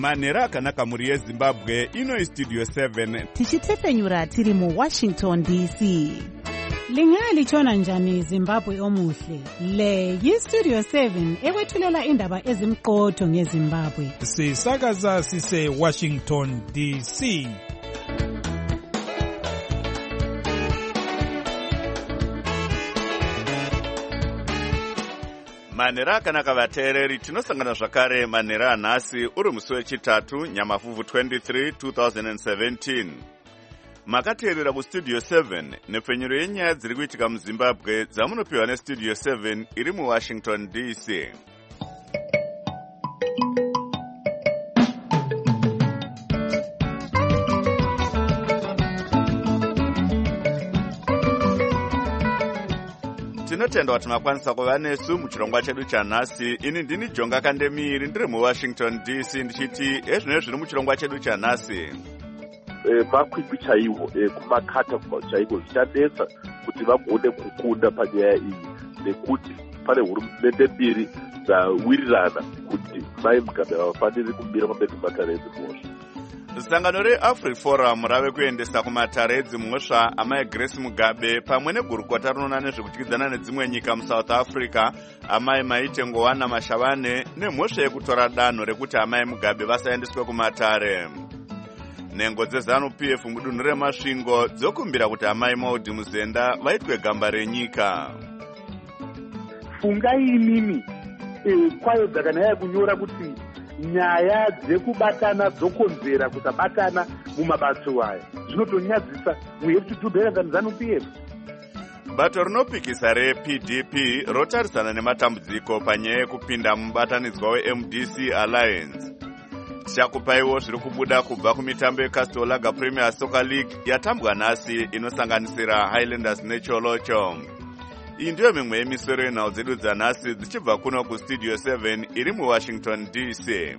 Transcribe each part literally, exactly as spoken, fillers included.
manhero akanaka mhuri yezimbabwe. Ino istudio seven tichitefenyura tiri muwashington D C. Lingalitshona njani Zimbabwe omuhle? Le yistudio seven ekwethulela indaba ezimqotho ngeZimbabwe. Sisakaza sise Washington D C. manhero akanaka vateereri, tinosangana zvakare manhero anhasi uri musi wechitatu nyamafuvhu twenty-three two thousand seventeen. Makateerera kustudio seven nepfenyuro yenyaya dziri kuitika muzimbabwe dzamunopiwa nestudio seven iri muwashington D C. Tinotenda kuti makwanisa kuva nesu muchirongwa chedu chanhasi. Ini ndini Jonga Kandemiri ndiri muwashington D C ndichiti ezvino zviri muchirongwa chedu chanhasi. E, makwikwi chaiwo e, kumakata chaiko zvichanetsa kuti vagone kukunda panyaya iyi nekuti pane hurumende mbiri dzawirirana kuti Mai Mugabe havafaniri kumira pamberi pematare edzimhosva. Sangano reAfriforum rave kuendesa kumatare edzimhosva amai Grace Mugabe pamwe negurukota rinoona nezvekudyidzana nedzimwe nyika muSouth Africa amai Maite Ngowana Mashavane nemhosva yekutora danho rekuti amai Mugabe vasaendeswe kumatare. Nhengo dzeZANU-P F mudunhu remasvingo dzokumbira kuti amai Maudhi Muzenda vaitwe gamba renyika. Fungai imimi e, kwayo dzakanaya kunyora kuti nyaya dzekubatana dzokonzera kusabatana mumabatso aya zvinotonyadzisa. We have to do better than ZANU-P F. Bato rinopikisa reP D P rotarisana nematambudziko panyaya yekupinda mubatanidzwa weM D C Alliance. Tichakupaiwo zviri kubuda kubva kumitambo yeCastel Lager Premier Soccer League yatambwa nhasi inosanganisira Highlanders neCholocho. Iyi ndiyo mimwe yemisoro yenhau dzedu dzanhasi dzichibva kuno kustudio seven iri muwashington D C.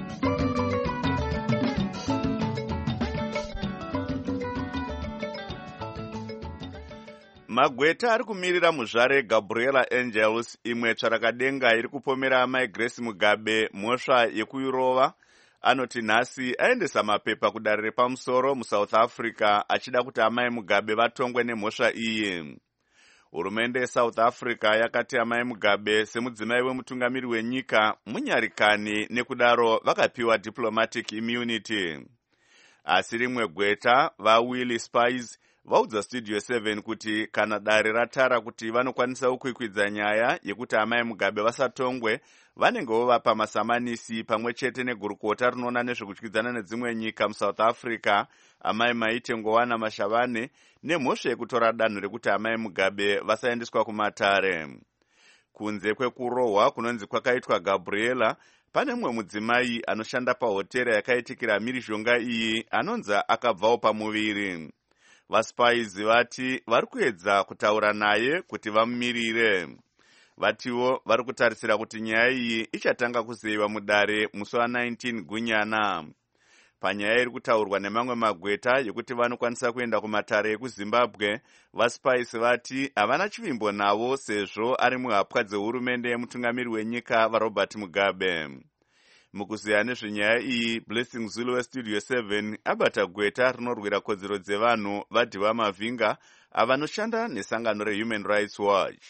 Magweta ari kumirira muzvare Gabriela Angels, imwe tsvarakadenga iri kupomera amai Grace Mugabe mhosva yekuyurova, anoti nhasi aendesa mapepa kudare repamusoro muSouth Africa achida kuti amai Mugabe vatongwe nemhosva iyi. Hurumende yeSouth Africa yakati amai Mugabe semudzimai wemutungamiri wenyika munyarikani nekudaro vakapiwa diplomatic immunity. Asi rimwe gweta vaWillie Spies vaudza studio seven kuti kana dare ratara kuti vanokwanisa kukwikwidza nyaya yekuti amai Mugabe vasatongwe, vanengewo vapa masamanisi pamwe chete negurukota rinoona nezvekudyidzana nedzimwe nyika muSouth Africa amai Maite Ngowana Mashavane nemhosva yekutora danho rekuti amai Mugabe vasaendeswa kumatare. Kunze kwekurohwa kunonzi kwakaitwa Gabriela, pane mumwe mudzimai anoshanda pahotera yakaitikira mhirizhonga iyi anonzi akabvawo pamuviri. VaSpies vati vari kuedza kutaura naye kuti vamumirire. Vatiwo vari kutarisira kuti nyaya iyi ichatanga kuzeyiwa mudare musi wa19 Gunyana. Panyaya iri kutaurwa nemamwe magweta yekuti vanokwanisa kuenda kumatare ekuZimbabwe, VaSpies vati havana chivimbo navo sezvo ari muhapwa dzehurumende yemutungamiri wenyika vaRobert Mugabe. Mukuziya nezvenyaya iyi, Blessing Zulu westudio seven abata gweta rinorwira kodzero dzevanhu vaDhiva Mavhinga avanoshanda nesangano reHuman Rights Watch.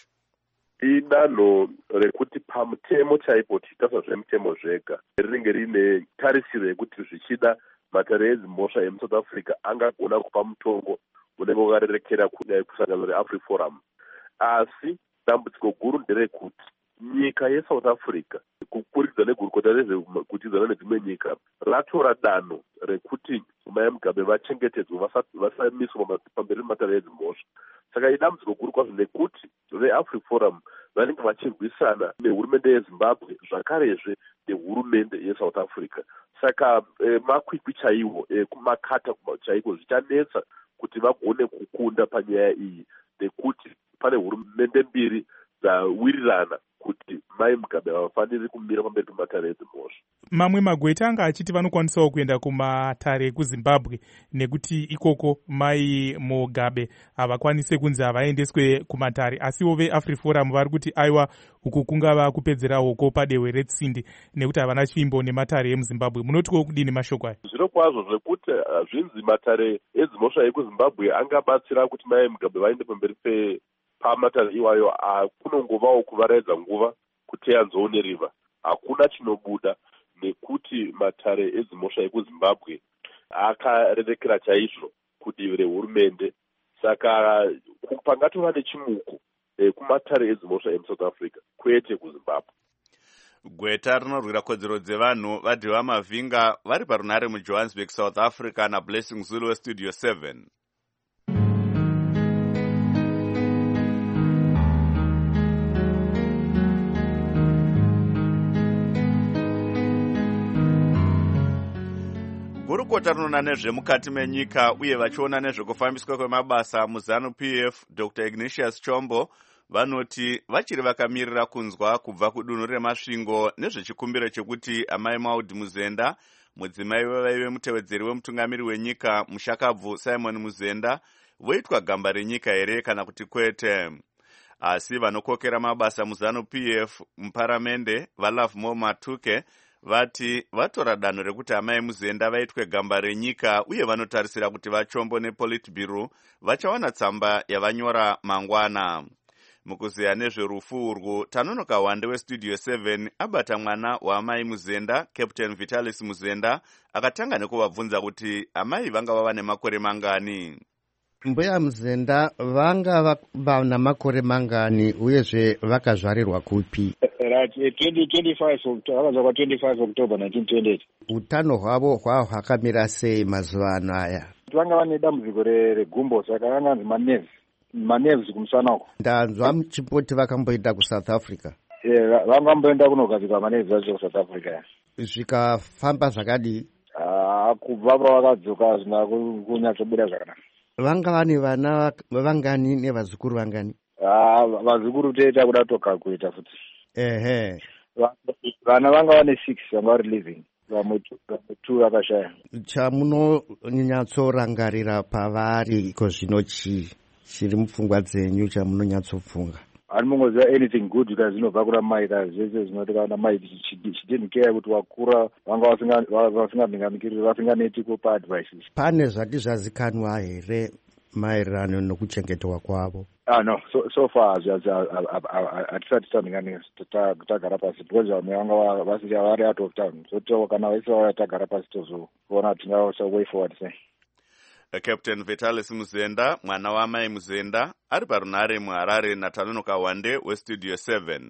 Idanho rekuti pamutemo chaipo tichitasa zvemutemo zvega rinenge rine tarisiro yekuti zvichida matare edzimhosva emuSouth Africa angagona kupa mutongo unenge wakarerekera kusangano reAfriforum. Asi dambudziko guru nderekuti nyika yeSouth Africa kupurikidza negurukota rezvekudyidzana nedzimwe nyika ratora danho rekuti Mai Mugabe vachengetedzwe vasamiswa pamberi pematare edzimhosva. Saka idambudziko guru kwazvo nekuti veAfriforum vanenge vachirwisana nehurumende yeZimbabwe zvakarezve nehurumende yeSouth Africa. Saka eh, makwikwi chaiwo eh, kumakata chaiko zvichanetsa kuti vagone kukunda panyaya iyi nekuti pane hurumende mbiri dzawirirana kuti mai Mugabe havafaniri kumira pamberi pematare edzimhosva. Mamwe magweta anga achiti vanokwanisawo kuenda kumatare ekuZimbabwe nekuti ikoko mai Mugabe havakwanise kunzi havaendeswe kumatare, asiwo veAfriforum vari kuti aiwa uku kungava kupedzera hoko padehwe retsindi nekuti havana chimbo nematare emuZimbabwe. Munotiko kudini mashoko aya? Zviro kwazvo zvekuti zvinzi matare edzimhosva ekuZimbabwe angabatsira kuti mai Mugabe vaende pamberi pe pamatare iwayo, kunongovawo kuvaraidza nguva kuti anzoone riva. Hakuna chinobuda nekuti matare edzimhosva ekuZimbabwe akarerekera chaizvo kudivi rehurumende. Saka pangatova nechimuko kumatare edzimhosva emuSouth Africa kwete kuZimbabwe. Gweta rinorwira kodzero dzevanhu vadhiva Mavhinga vari parunare muJohannesburg, South Africa naBlessing Zulu weStudio seven. Gurukota rinoona nezvemukati menyika uye vachiona nezvekufambiswa kwemabasa muZANU P F Doctor Ignatius Chombo vanoti vachiri vakamirira kunzwa kubva kudunhu remasvingo nezvechikumbiro chekuti amai Maud Muzenda, mudzimai wevaive mutevedzeri wemutungamiri wenyika Mushakabvu Simon Muzenda, voitwa gamba renyika here kana kuti kwete. Asi vanokokera mabasa muZANU P F muparamende vaLovemore Matuke vati vatora danho rekuti amai Muzenda vaitwe gamba renyika uye vanotarisira kuti vaChombo nePolitburo vachawana tsamba yavanyora mangwana. Mukuziya nezverufu urwu, Tanonoka Wande weStudio seven abata mwana waamai Muzenda, Captain Vitalis Muzenda, akatanga nekuvabvunza kuti amai vanga vava nemakore mangani. Mbuya Muzenda vanga vana makore mangani uyezve vakazvarirwa kupi? Right, twenty-five October nineteen twenty-eight. Utano hwavo hwavo hwakamira sei mazuva ano aya? Vanga vane dambudziko regumbo, saka vanganzi manerves. Manerves kumusana uko. Ndanzwa chipoti vakamboenda kuSouth Africa. Yeah, vangamboenda kunogadzikwa manerves acho kuSouth Africa. Zvikafamba zvakadii? Ah, kubva pavakadzoka zvina kunyatsobuda zvakanaka. Vanga vane vana vangani nevazukuru vangani? Ah, vazukuru teita kuda tokalkuleta futi. Ehe. Vana vanga vane six vanga vari living. Vamwe two vakashaya. Chamunonyatsorangarira pavari iko zvino chii chiri mupfungwa dzenyu chamunonyatsofunga? Animongoziva anything good because zvinobva kuna mai zvese zvinotikana mai she didn't care kuti wakura vanga vasingamingamikiri vasinganeti kupa advices. Pane zvati zvazikanwa here maererano nokuchengetwa kwavo? Ah no, so so far hatisati tamingamira tagara pasi because vamwe vanga vasika vari out of town, so kana vaisa tagara pasi tozoona tingasa way forward sei. Captain Vitalis Muzenda, mwana waamai Muzenda, ari parunare muHarare naTanonoka Wande weStudio seven.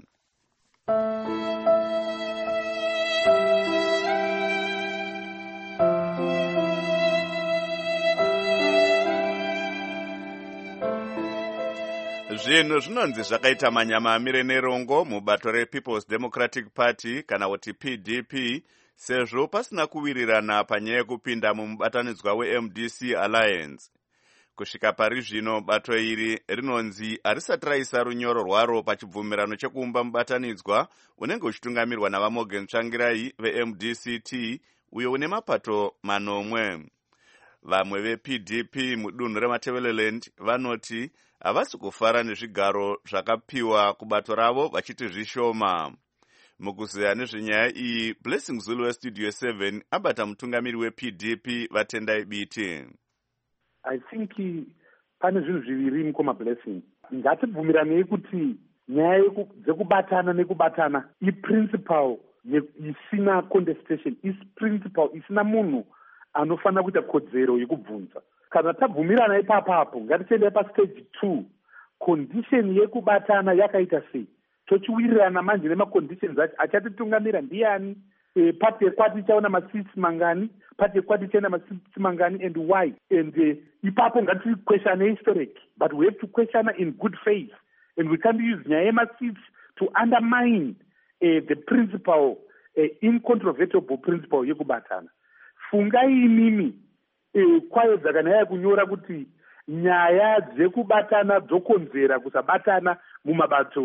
Zvinhu zvinonzi zvakaita manyama amire nerongo mubato rePeople's Democratic Party kana kuti P D P sezvo pasina kuwirirana panyaya yekupinda mumubatanidzwa weM D C Alliance. Kusvika pari zvino bato iri rinonzi harisati raisa runyoro rwaro pachibvumirano chekuumba mubatanidzwa unenge uchitungamirwa navaMorgan Tsvangirai veM D C T uyo une mapato manomwe. Vamwe veP D P mudunhu reMatabeleland vanoti havasi kufara nezvigaro zvakapiwa kubato ravo vachiti zvishoma. Mukuziya nezvenyaya iyi, Blessing Zulu weStudio seven abata mutungamiri weP D P Vatendai Biti. I think pane zvinhu zviviri mukoma Blessing. Ngatibvumiranei kuti nyaya dzekubatana nekubatana iprincipal isina contestation, iprincipal isina munhu anofanira kuita kodzero yekubvunza. Kana tabvumirana ipapapo ngatiende pastage two, condition yekubatana yakaita sei? Tochiwirirana manje nemaconditions acho achatitungamira ndiani, e, pati yekwati ichaona masisi mangani, pati yekwati ichaona masisi mangani and why, and uh, ipapo ngati question historic, but we have to question in good faith, and we can't use nyaya yemasisi to undermine uh, the principle, uh, incontrovertible principle yekubatana. Fungai imimi uh, kwayo dzakanyaya kunyora kuti nyaya dzekubatana dzokonzera kusabatana mumabato aya.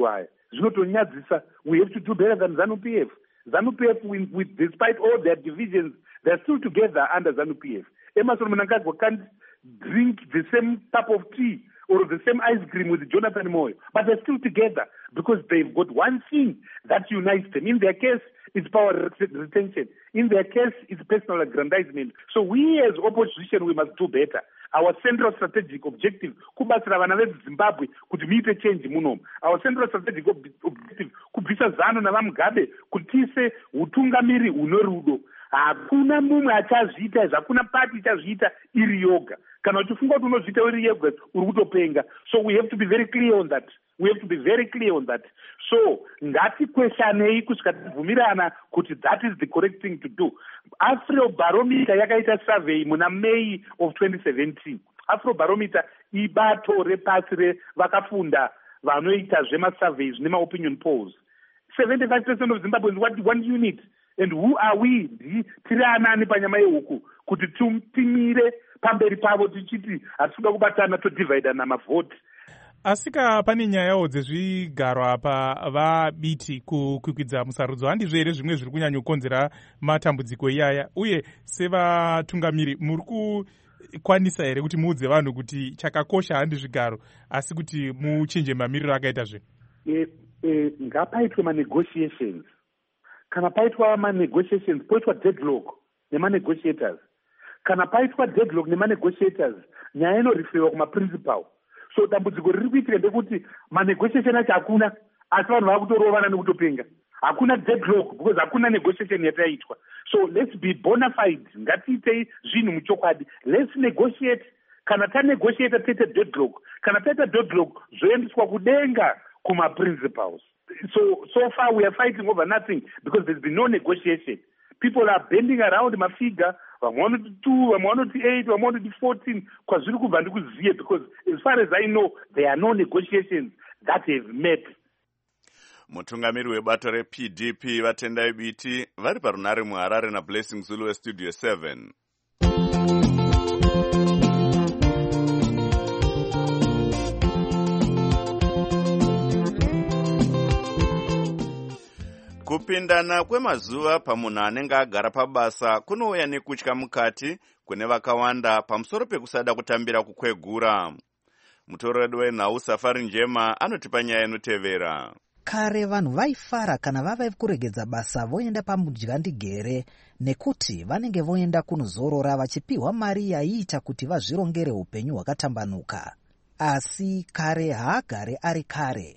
zvinotonyadzisa. We have to do better than ZANU-P F. ZANU-P F, with, with, despite all their divisions, they're still together under ZANU-P F. Emerson Mnangagwa can't drink the same cup of tea or the same ice cream with Jonathan Moyo, but they're still together because they've got one thing that unites them. In their case, it's power retention. In their case, it's personal aggrandizement. So we as opposition, we must do better. Our central strategic objective, kubatsira vana veZimbabwe kuti muite change munomu. Our central strategic ob objective, kubvisa ZANU navaMugabe kuti tiise utungamiri hunorudo. Hakuna mumwe achazviita izvi, hakuna party ichazviita iri yoga. Kana uchifunga kuti unozviita iri yoga, uri kutopenga. So we have to be very clear on that. We have to be very clear on that. So ngatikweshanei kusvika tabvumirana kuti that is the correct thing to do. Afrobarometer yakaita survey muna May of twenty seventeen. Afrobarometer ibato repasi revakafunda vanoita zvemasurveys nemaopinion polls. seventy-five percent of Zimbabweans want one unit. And who are we? Tiri anani panyama yehuku kuti timire pamberi pavo tichiti hatikuda kubatana todivhaida namavhoti. Asika pane nyayawo dzezvigaro apa vabiti kukwikwidza musarudzo, handizvo here zvimwe zviri kunyanya kukonzera matambudziko iyaya? Uye sevatungamiri muri kukwanisa here kuti muudze vanhu kuti chakakosha handi zvigaro asi kuti muchinje mamiriro akaita zve? E, e, ngapaitwe manegotiations. Kana paitwa manegotiations, poitwa deadlock nemanegotiators. Kana paitwa deadlock nemanegotiators, nyaya inoriferiwa kumaprincipal. So dambudziko riri kuitika ndekuti manegotiation acho hakuna, asi vanhu vava kutorovana nekutopenga. Hakuna deadlock because hakuna negotiation yataitwa. So let's be bona fide. Ngatiitei zvinhu muchokwadi. Let's negotiate. Kana tanegotiate taita deadlock. Kana taita deadlock zvoendeswa kudenga kuma principles. So, so far we are fighting over nothing because there's been no negotiation. People are bending around my figure, one hundred two, one hundred eight, one hundred fourteen, because as far as I know, there are no negotiations that have met. Mutungamiri webato reP D P vatendai biti vari parunare muHarare naBlessing Zulu weStudio seven. Kupindana kwemazuva pamunhu anenge agara pabasa kunouya nekutya mukati kune vakawanda pamusoro pekusada kutambira kukwegura. Mutoredi wenhau Safari Njema anotipa nyaya inotevera. Kare vanhu vaifara kana vava kuregedza basa voenda pamudyandigere nekuti vanenge voenda kunozorora vachipiwa mari yaiita kuti vazvirongere upenyu hwakatambanuka. Asi kare haagare ari kare.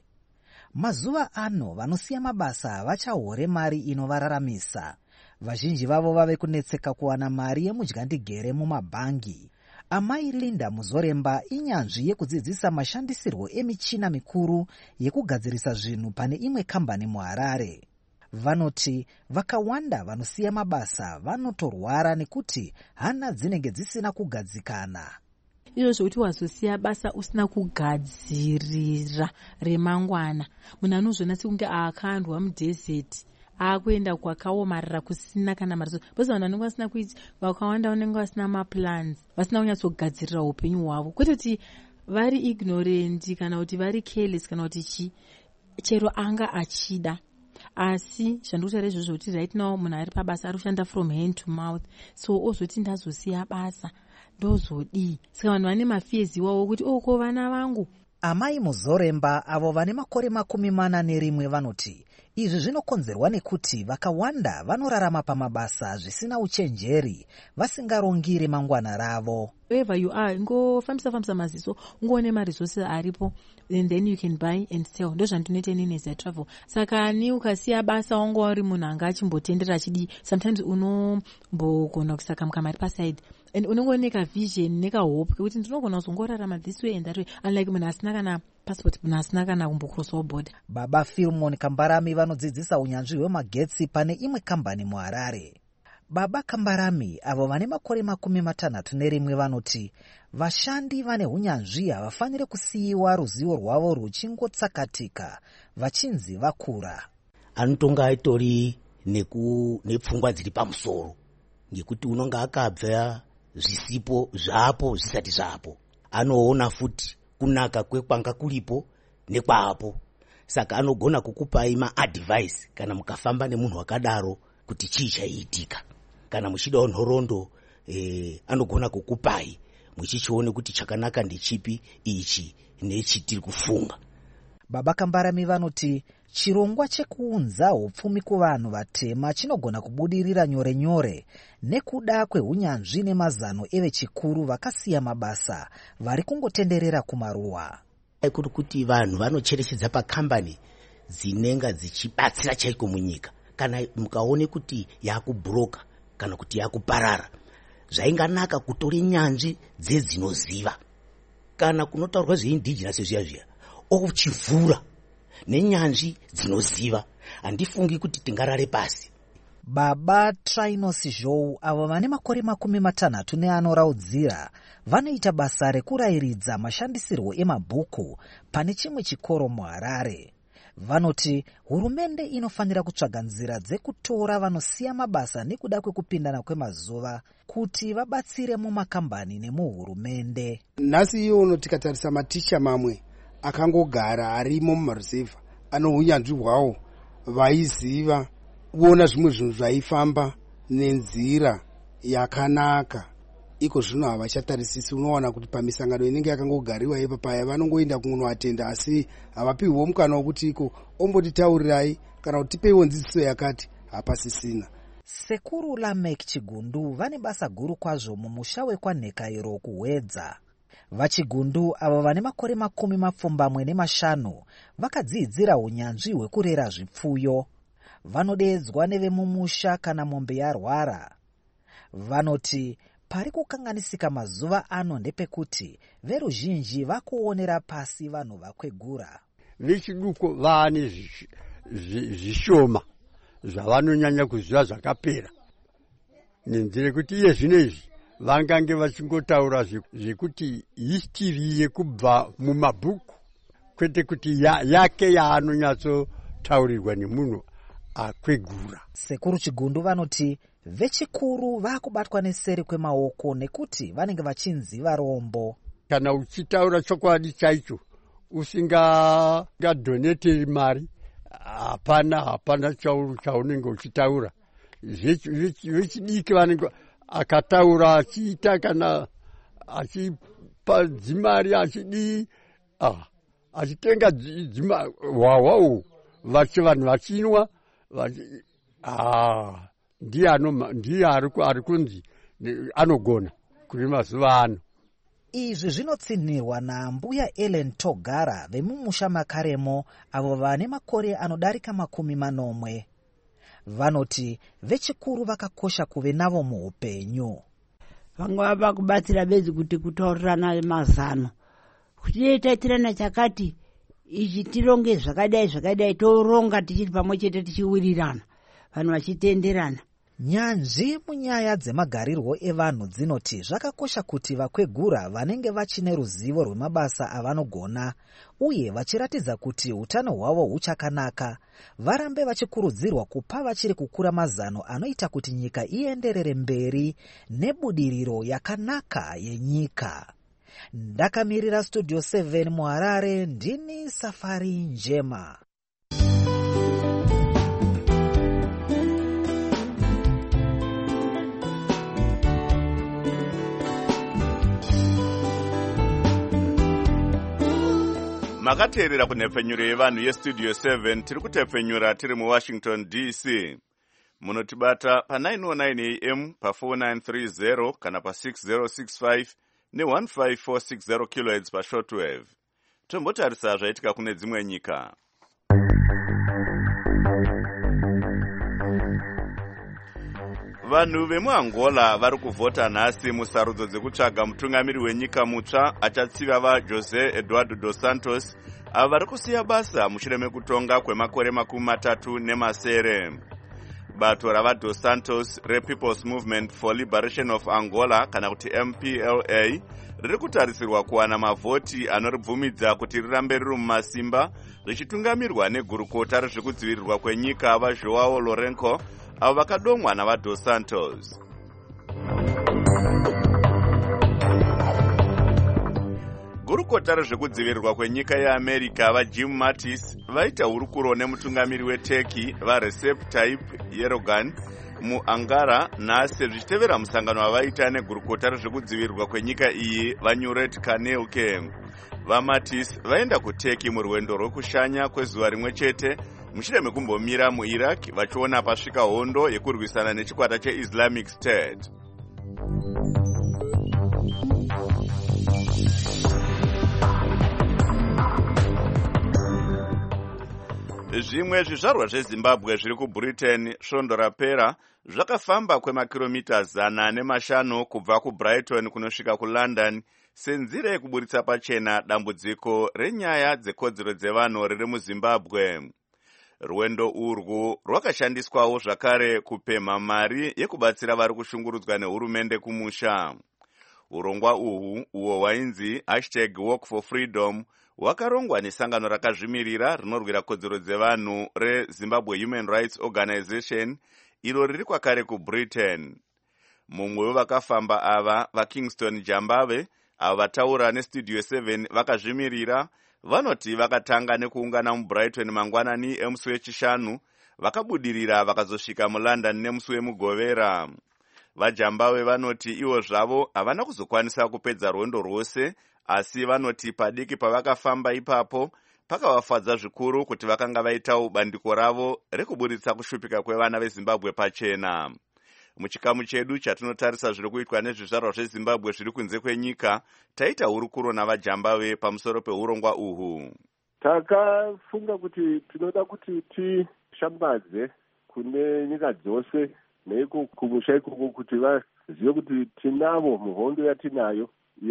Mazuva ano vanosiya mabasa vachahore mari inovararamisa. Vazhinji vavo vave kunetseka kuwana mari yemudyandigere mumabhangi. Amai Linda Muzoremba inyanzvi yekudzidzisa mashandisirwo emichina mikuru yekugadzirisa zvinhu pane imwe kambani muHarare. Vanoti vakawanda vanosiya mabasa vanotorwara nekuti hana dzinenge dzisina kugadzikana. Izvo zvokuti wazosiya basa usina kugadzirira remangwana. Munhu anozviona sekunge akandwa mudhezeti akuenda kwakaomarara kusina kana mari. Bose vanhu vanenge vasina kuiti vakawanda vanenge vasina maplans, vasina kunyatsogadzirira upenyu hwavo. Kwete kuti vari ignorant kana kuti vari careless kana kuti chi chero anga achida. Asi zvandikutaura izvozvo kuti right now munhu ari pabasa ari kushanda from hand to mouth. So ozoti ndazosiya basa ndozodii. Saka vanhu vane mafears iwawo kuti oko vana vangu. Amai Muzoremba avo vane makore makumi mana nerimwe vanoti izvi zvinokonzerwa nekuti vakawanda vanorarama pamabasa zvisina uchenjeri vasingarongire mangwana ravo. Wherever you are, ngofambisa fambisa maziso, ungoone maresources aripo, and then you can buy and sell. Ndo zvandinoita inini as I travel. Saka ni ukasiya basa wangu uri munhu anga achimbotendera achidi, sometimes unombogona kusaka mukamari paside. And unongoneka vision, neka hope, kuti ndinogona kuzongorarama this way and that way. Unlike munhu asina kana passport, munhu asina kana kumbocrossawo border. Baba Philmon Kambarami vanodzidzisa unyanzvi hwemagetsi pane imwe kambani muHarare. Baba Kambarami avo vane makore makumi matanhatu nerimwe vanoti vashandi vane hunyanzvi havafanire kusiyiwa ruzivo rwavo ruchingotsakatika vachinzi vakura. Anotonga aitori neku nepfungwa dziri pamusoro ngekuti unonga akabva zvisipo zvapo zvisati zvapo. Anoona futi kunaka kwekwanga kulipo nekwapo. saka anogona kukupai maadvice kana mukafamba nemunhu wakadaro kuti chii chaiitika. Kana muchidawo nhoroondo eh, anogona kukupai muchichione kuti chakanaka ndechipi ichi nechitiri kufunga. Baba Kambarami vanoti chirongwa chekuunza upfumi kuvanhu vatema chinogona kubudirira nyore nyore nekuda kwehunyanzvi nemazano evechikuru vakasiya mabasa vari kungotenderera kumaruwa. Kuri kuti vanhu vanocherechedza pakambani dzinenga dzichibatsira chaiko munyika. Kana mukaone kuti yakubhuroka kana kuti yakuparara, zvainganaka kutore nyanzvi dzedzinoziva. Kana kunotaurwa zveindigenous zviya zviya ochivhura nenyanzvi dzinoziva, handifungi kuti tingarare pasi. Baba Trainos Zhou avo vane makore makumi matanhatu neanoraudzira vanoita basa rekurayiridza mashandisirwo emabhuku pane chimwe chikoro muHarare. Vanoti hurumende inofanira kutsvaga nzira dzekutora vanosiya mabasa nekuda kwekupindana kwemazuva kuti vabatsire mumakambani nemuhurumende. Nhasi iyono tikatarisa maticha mamwe akangogara arimo mumaruzevha ano hunyanzvi hwawo, vaiziva kuona zvimwe zvinhu zvaifamba nenzira yakanaka. Iko zvino havachatarisisi. Unowana kuti pamisangano inenge yakangogariwa ipa paya vanongoenda kunoatenda, asi havapiwo mukana wokuti iko ombotitaurirai kana kuti tipeiwo nzidziso yakati, hapasisina. Sekuru Lamek Chigundu vane basa guru kwazvo mumusha wekwaNhekairo kuhwedza. Vachigundu avo vane makore makumi mapfumbamwe nemashanu vakadzidzira unyanzvi hwekurera zvipfuyo. Vanodedzwa nevemumusha kana mombe yarwara. Vanoti pari kukanganisika mazuva ano ndepekuti veruzhinji vakuonera pasi vanhu vakwegura. Vechiduko vane zvishoma zvavanonyanya kuziva zvakapera, nenzira kuti iye zvinezvi vangange vachingotaura zvekuti history yekubva mumabhuku, kwete kuti ya, yake yaanonyatsotaurirwa nemunhu akwegura. Sekuru Chigundu vanoti vechikuru vakubatwa neseri kwemaoko nekuti vanenge vachinziva rombo. Kana uchitaura chokwadi chaicho usingadoneteri mari, hapana hapana chaunenge uchitaura. Vechidiki vanenge akataura achiita kana achipa dzimari achidii, ah, achitenga dzima wawawo vachi vanhu vachinwa vachi, ah, ndiye ano ndiye ari kunzi anogona kuri mazuva ano. Izvi zvinotsinirwa naMbuya Ellen Togara vemumusha Makaremo avo vane makore anodarika makumi manomwe. Vanoti vechikuru vakakosha kuve navo muupenyu. Vangava vakubatsira bedzi kuti kutaurirana mazano, kuti taitirana chakati ichi tironge zvakadai zvakadai, toronga tichiri pamwe chete tichiwirirana, vanhu vachitenderana. Nyanzvi munyaya dzemagarirwo evanhu dzinoti zvakakosha kuti vakwegura vanenge vachine ruzivo rwemabasa avanogona uye vachiratidza kuti utano hwavo huchakanaka varambe vachikurudzirwa kupa vachiri kukura mazano anoita kuti nyika ienderere mberi nebudiriro yakanaka yenyika. Ndakamirira Studio seven muHarare, ndini Safari Njema. Makateerera kunhepfenyuro yevanhu yestudio seven, tiri kutepfenyura tiri muWashington D C. Munotibata pa nine oh nine A M pa four nine three zero kana pa six zero six five ne one five four six zero kilohertz pa shortwave. Tombotarisa zvaitika kune dzimwe nyika. Vanhu vemuAngola vari kuvhota nhasi musarudzo dzekutsvaga mutungamiri wenyika mutsva achatsiva vaJosé Eduardo dos Santos avo vari kusiya basa mushure mekutonga kwemakore makumi matatu nemasere. Bato ravaDos Santos rePeople's Movement for Liberation of Angola kana kuti M P L A riri kutarisirwa kuwana mavhoti anoribvumidza kuti rirambe riri mumasimba richitungamirwa negurukota rezvekudzivirirwa kwenyika vaJoão Lourenço avo vakadomwa navaDos Santos. gurukota rezvekudzivirirwa kwenyika yeamerica vajim mattis vaita hurukuro nemutungamiri weturkey varecep tayyip erdogan muangara nhasi zvichitevera musangano wavaita negurukota rezvekudzivirirwa kwenyika iyi vanyuret kanelke. vamattis vaenda kuturkey murwendo rwekushanya kwezuva rimwe chete mushure mekumbomira muiraq vachiona pasvika hondo yekurwisana nechikwata cheislamic state. Zvimwe zvizvarwa zvezimbabwe zviri kubritain svondo rapera zvakafamba kwemakiromita zana nemashanu kubva kubrighton kunosvika kulondon senzira yekuburitsa pachena dambudziko renyaya dzekodzero dzevanhu riri muzimbabwe. Rwendo urwu rwakashandiswawo zvakare kupemha mari yekubatsira vari kushungurudzwa nehurumende kumusha. Urongwa uhwu uwo hwainzi hashtag walk for freedom hwakarongwa nesangano rakazvimirira rinorwira kodzero dzevanhu rezimbabwe human rights organization iro riri kwakare kubritain. Mumwe wevakafamba ava vakingston jambave avo vataura nestudio seven vakazvimirira vanoti vakatanga nekuungana mubrighton mangwanani emusi wechishanu vakabudirira vakazosvika mulondon nemusi wemugovera. Vajambave vanoti ivo zvavo havana kuzokwanisa kupedza rwendo rwose, asi vanoti padiki pavakafamba ipapo pakavafadza zvikuru kuti vakanga vaitawo bandiko ravo rekuburitsa kushupika kwevana vezimbabwe pachena. Muchikamu chedu chatinotarisa zviri kuitwa nezvizvarwa zvezimbabwe zviri kunze kwenyika, taita hurukuro navajambave pamusoro peurongwa uhwu. Takafunga kuti tinoda kuti tishambadze kune nyika dzose neiko kumusha ikoko kuti vazive kuti tinavo muhondo yatinayo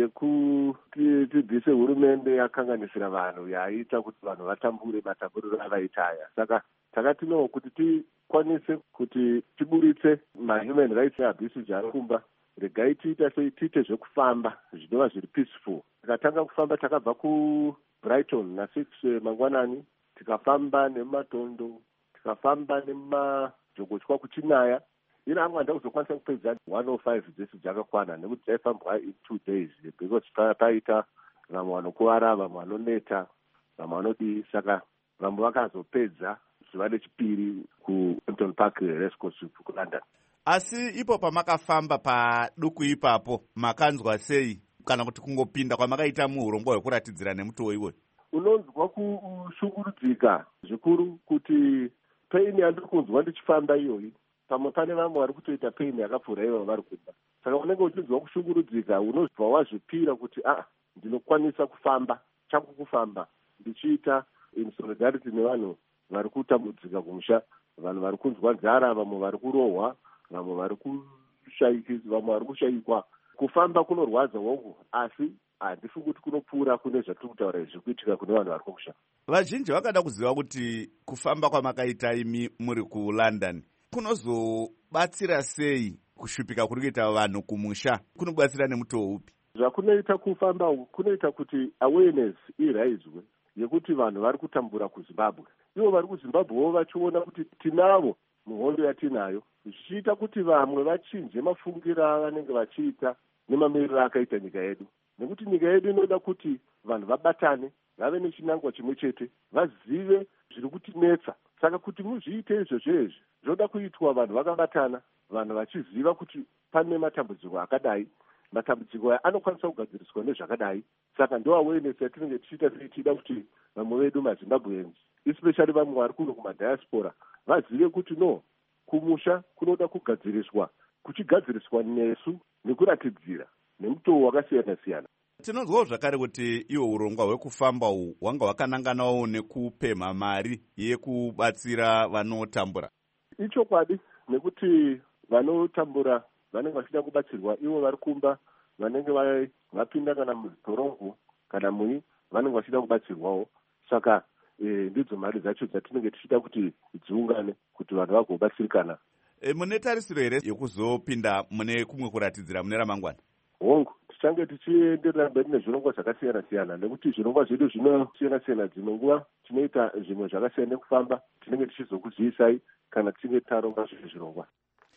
yekuti tibvise hurumende yakanganisira vanhu yaita kuti vanhu vatambure matamburiro avaita aya. Saka takatinowo kuti tikwanise kuti tiburitse mahuman rights abuses ari kumba, regai tiita tiite zvekufamba zvinova zviri peaceful. Tikatanga kufamba takabva kubrighton na six mangwanani tikafamba nemumatondo tikafamba nemumajogotya kuchinaya. Ina hangu handa kuzokwanisa kupedza one oh five dzese dzakakwana nekuti dzaifambwa in two days because paita vamwe vanokuvara, vamwe vanoneta, vamwe vanodii. Saka vamwe vakazopedza zuva rechipiri kuhampton park racecourse kulondon. Asi ipo pamakafamba paduku ipapo makanzwa sei kana kuti kungopinda kwamakaita muurongwa hwekuratidzira nemutowo iwoyo? Unonzwa kushungurudzika zvikuru kuti paini yandiri kunzwa ndichifamba iyoyi pamwe pane vamwe vari kutoita paini yakapfuura ivo vari kumba. Saka unenge uchinzwa kushungurudzika, unobva wazvipira kuti ah, ndinokwanisa kufamba changu kufamba ndichiita in solidarity nevanhu vari kutambudzika kumusha, vanhu vari kunzwa nzara, vamwe vari kurohwa, vamwe vari kushayikiswa, vamwe vari kushayikwa. Kufamba kunorwadza hongu, asi handifungi kuti kunopfuura kune zvatiri kutaura izvi kuitika kune vanhu vari kumusha. Vazhinji vakada kuziva kuti kufamba kwamakaita imi muri kulondon kunozobatsira sei kushupika kuri kuita vanhu kumusha, kunobatsira nemutowo upi? Zvakunoita kufamba uku kunoita kuti awareness iraizwe yekuti vanhu vari kutambura kuzimbabwe. Ivo vari kuzimbabwewo vachiona kuti tinavo muhondo yatinayo, zvichiita kuti vamwe vachinje mafungiro avanenge vachiita nemamiriro akaita nyika yedu. Nekuti nyika yedu inoda kuti vanhu vabatane, vave nechinangwa chimwe chete, vazive zviri kutinetsa. Saka kuti muzviite izvozvo izvi zvoda kuitwa vanhu vakabatana, vanhu vachiziva kuti pane matambudziko akadai, matambudziko aya anokwanisa kugadziriswa nezvakadai. Saka ndo awareness yatinenge tichiita tichida kuti vamwe vedu mazimbabweans, especially vamwe vari kuno kumadiaspora, vazive kuti no, kumusha kunoda kugadziriswa, kuchigadziriswa nesu nekuratidzira nemutowo wakasiyana siyana. Tinonzwawo zvakare kuti iwo urongwa hwekufamba uhu hwanga hwakananganawo nekupemha mari yekubatsira vanotambura. Ichokwadi, nekuti vanotambura vanenge vachida kubatsirwa, ivo vari kumba vanenge vapinda kana mudhorongo kana mui vanenge vachida kubatsirwawo. Saka e, ndidzo mari dzacho dzatinenge tichida kuti dziungane kuti vanhu vagobatsirikana. E, mune tarisiro here yekuzopinda mune kumwe kuratidzira mune ramangwana? Hongu, tichange tichienderera mberi nezvirongwa zvakasiyana siyana, nekuti zvirongwa zvedu zvinosiyana siyana. Dzimwe nguva tinoita zvimwe zvakasiyana nekufamba, tinenge tichizokuzivisai kana tichinge taronga zvimwe zvirongwa.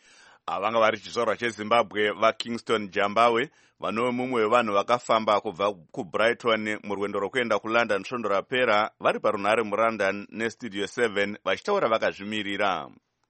Avanga vari chizvarwa cheZimbabwe vaKingston Jambawe vanove mumwe wevanhu vakafamba kubva kuBrighton murwendo rwokuenda kuLondon svondo rapera vari parunhare muLondon neStudio seven vachitaura vakazvimirira.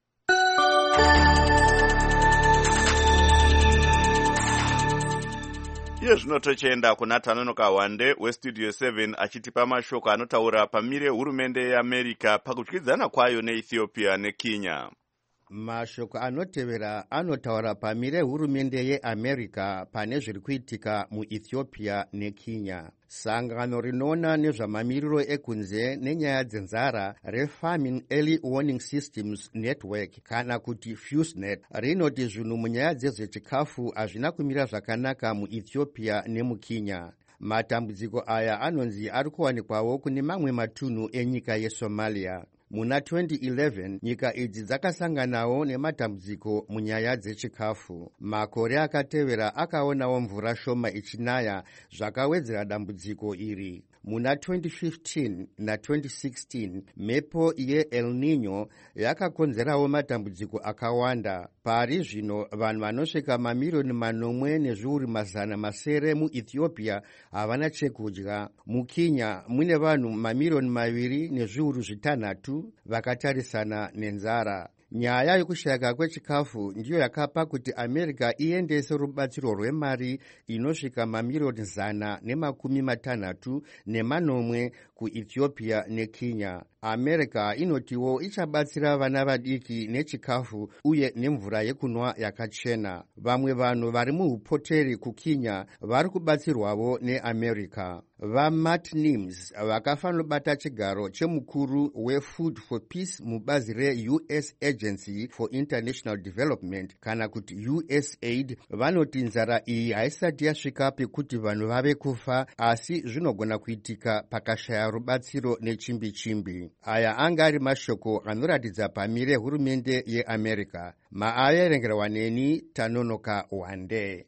Iye zvino tochienda kuna Tanonoka Wande weStudio seven achitipa mashoko anotaura pamire hurumende yeAmerica pakutyidzana kwayo neEthiopia neKenya. Mashoko anotevera anotaura pamire hurumende yeAmerica pane zviri kuitika muEthiopia neKenya. Sangano rinoona nezvamamiriro ekunze nenyaya dzenzara reFarming Early Warning Systems Network kana kuti FuseNet rinoti zvinhu munyaya dzezvechikafu hazvina kumira zvakanaka muEthiopia nemuKenya. Matambudziko aya anonzi ari kuwanikwawo kune mamwe matunhu enyika yeSomalia. Muna twenty eleven nyika idzi dzakasanganawo nematambudziko munyaya dzechikafu. Makore akatevera akaonawo mvura shoma ichinaya zvakawedzera dambudziko iri. Muna twenty fifteen na twenty sixteen mhepo yeEl Nino yakakonzerawo matambudziko akawanda. Pari zvino vanhu vanosvika mamiliyoni manomwe nezviuru mazana masere muEthiopia havana chekudya. MuKenya mune vanhu mamiliyoni maviri nezviuru zvitanhatu vakatarisana nenzara. Nyaya yekushayika kwechikafu ndiyo yakapa kuti America iendese rubatsiro rwemari inosvika mamiliyoni zana nemakumi matanhatu nemanomwe kuEthiopia neKenya. America inotiwo ichabatsira vana vadiki nechikafu uye nemvura yekunwa yakachena. Vamwe vanhu vari muhupoteri kuKenya vari kubatsirwawo neAmerica. VaMatt Nims vakafanobata chigaro chemukuru weFood for Peace mubazi reU S Agency for International Development kana kuti U S A I D vanoti nzara iyi haisati yasvika pekuti vanhu vave kufa asi zvinogona kuitika pakashaya rubatsiro nechimbi chimbi. Aya anga ari mashoko anoratidza pamire hurumende yeAmerica. Maaverengerwa neni Tanonoka Wande.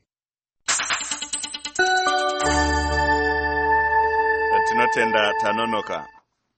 Tinotenda Tanonoka.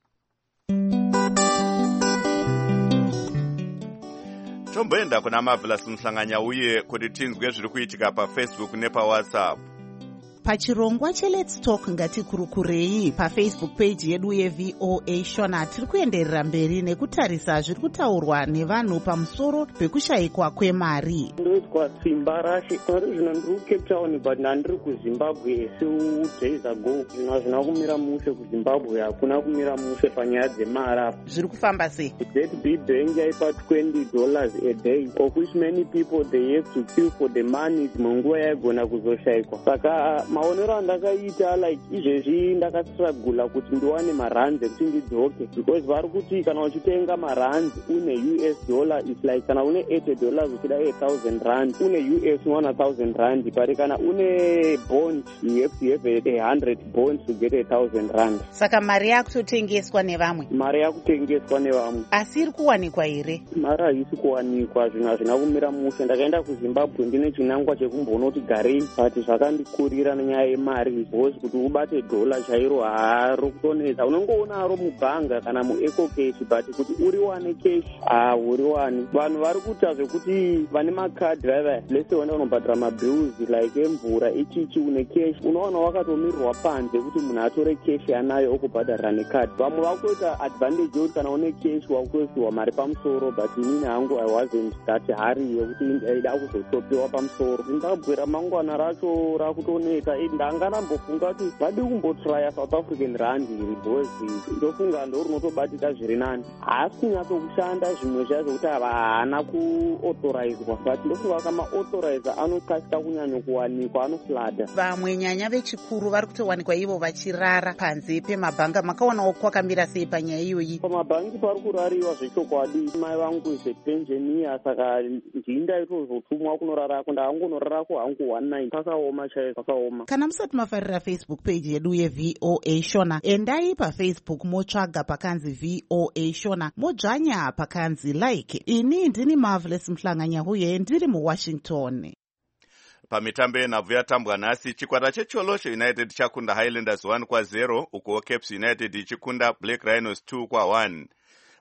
Tomboenda kuna Marvelous Mhlanganya uye kuti tinzwe zviri kuitika paFacebook nepaWhatsApp. Pachirongwa cheLet's Talk ngatikurukurei paFacebook page yedu yeV O A Shona tiri kuenderera mberi nekutarisa zviri kutaurwa nevanhu pamusoro pekushayikwa kwemari. Ndoitwa Simba Rashi ari zvino ndiri kuCape Town but ndiri kuZimbabwe two days ago. Zvino hazvina kumira mushe kuZimbabwe, hakuna kumira mushe panyaya dzemari apo. Zviri kufamba sei? Z B Bank yaipa twenty dollars a day of which many people they have to queue for the money munguva yaigona kuzoshayikwa. Saka maonero andakaita like izvezvi ndakastrugula kuti ndiwane marands ekuti ndidzoke because vari kuti kana uchitenga marands une U S dollar is like kana une eighty dollars uchida one thousand rand une U S one thousand rand pari kana une bond you have to have a hundred bonds to get a thousand rand. Saka mari yakutotengeswa nevamwe. Mari yakutengeswa nevamwe. Asi iri kuwanikwa here? Mari haisi kuwanikwa, zvinhu hazvina kumira mushe. Ndakaenda kuZimbabwe ndine chinangwa chekumbonoti garei but zvakandikurira nyaya yemari because kuti ubate dhola chairo haro kutonesa. Unongoona aro mubhanga kana mueco cash but kuti uriwane cash hauriwani. Vanhu vari kuita zvekuti vane macard driver lese wenda unobhadhara mabills like emvura ichichi une cash unoona wakatomirirwa panze kuti munhu atore cash yanayo okubhadharira necard. Vamwe vakuita advantage yekuti kana une cash wakutoisiwa mari pamusoro but inini hangu I wasn't that hurry yekuti ndaida kuzotopiwa pamusoro. Zimbabwe ramangwana racho rakutoneta ndanga ndambofunga kuti vadi kumbotraya South African rand because ndofunga ndo runotobatika zviri nani. Haasi kunyatsokushanda zvimwe zvacho kuti havana kuauthorizewa but ndofunga kama authorizer anokasika kunyanya kuwanikwa anoflada. Vamwe nyanya vechikuru vari kutowanikwa ivo vachirara panze pemabhanga. Makaonawo kwakamira sei panyaya iyoyi? Pamabhangi pari kurariwa zvechokwadi. Mai vangu is a pensioner saka ndindaitozotumwa kunorarako ndaangonorarako hangu one nine pakaoma chaizvo pakaoma. Kana musati mafarira Facebook page yedu yeV O A Shona endai paFacebook motsvaga pakanzi V O A Shona modzvanya pakanzi like. Ini ndini Marvelous Mhlanganya uye ndiri muWashington. Pamitambo yenhabvu yatambwa nhasi chikwata cheCholosho United chakunda Highlanders one kwa zero uko Cape United ichikunda Black Rhinos two kwa one.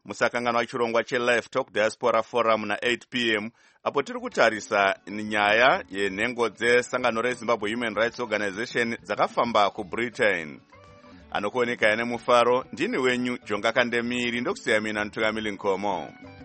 musakanganwa chirongwa chelive talk diaspora forum na-eight p m apo tiri kutarisa nyaya yenhengo dzesangano rezimbabwe human rights organization dzakafamba kubritain. Anokuoneka ine mufaro ndini wenyu Jonga Kandemiri ndokusiyamina Ntungamili Nkomo.